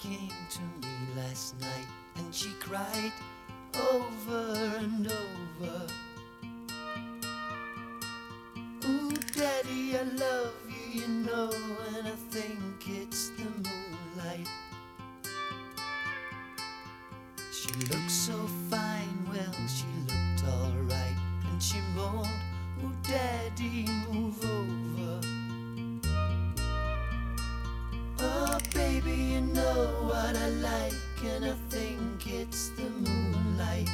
came to me last night and she cried over and over. Ooh, Daddy, I love you, you know, and I think it's the moonlight. She looked so fine, well, she looked alright, and she moaned, ooh, Daddy, move over. Oh, baby, you know what I like, and I think it's the moonlight.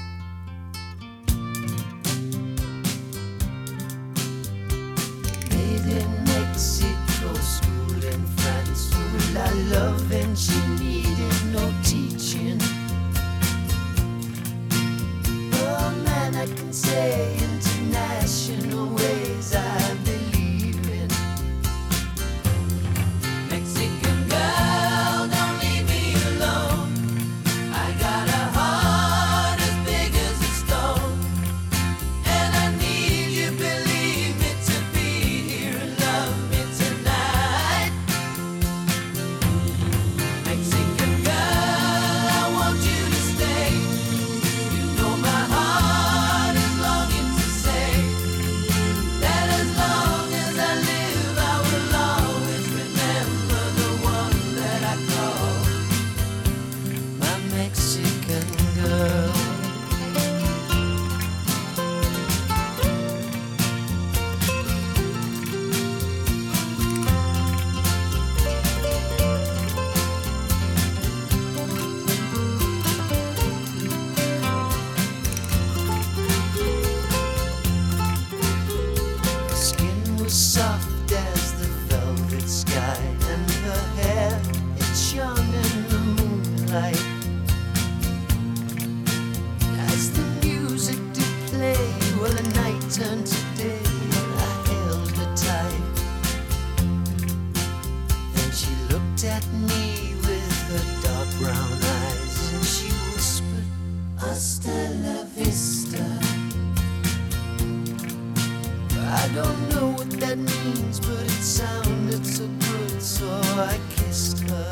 Made in Mexico, schooled in France, full of love, and she needed no teaching. Oh man, I can say international ways I believe in. Mexican girl, don't leave me alone. I got a heart as big as a stone, and I need you, believe me, to be here and love me tonight. Mexican girl, I want you to stay. You know my heart is longing to say that as long as I live, I will always remember the one that I call my Mexican girl. Her skin was soft as the velvet sky, and her hair, it shone in the moonlight. As the music did play, well, the night turned to day, and I held her tight. Then she looked at me with her dark brown eyes, and she whispered, Hasta la vista. I don't know what that means, but it sounded so good, so I kissed her.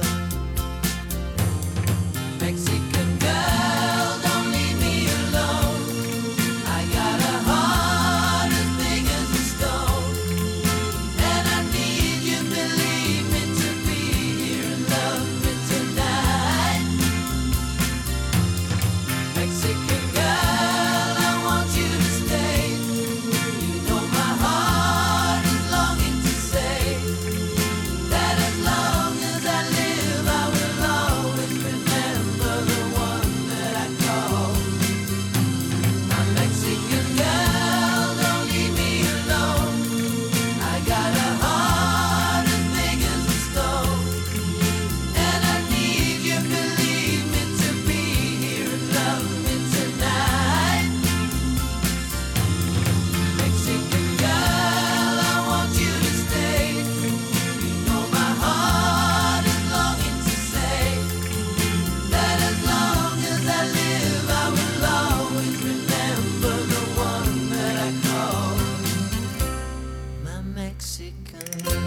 Mexican girl, don't leave me alone. I got a heart as big as a stone, and I need you, believe me, to be here and love me tonight. Mexican girl, I want you to stay. You know my heart is longing to say that as long as I live, I will always remember the one that I call my Mexican girl. Don't leave me alone. I got a heart as big as a stone, and I need you, believe me, to be here and love me tonight. Mexican girl, I want you to stay. You know my heart is longing to say that as long as I live, I will always remember the one that I call my Mexican